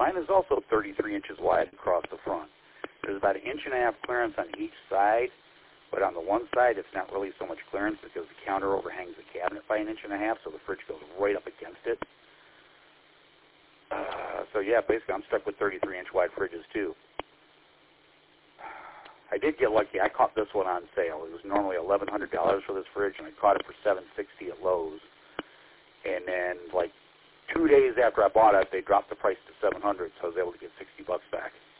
Mine is also 33 inches wide across the front. There's about 1.5 inches clearance on each side, but on the one side it's not really so much clearance because the counter overhangs the cabinet by 1.5 inches, so the fridge goes right up against it. So yeah, basically I'm stuck with 33-inch wide fridges too. I did get lucky. I caught this one on sale. It was normally $1,100 for this fridge, and I caught it for $760 at Lowe's. And then, like 2 days after I bought it, they dropped the price to $700, so I was able to get $60 back.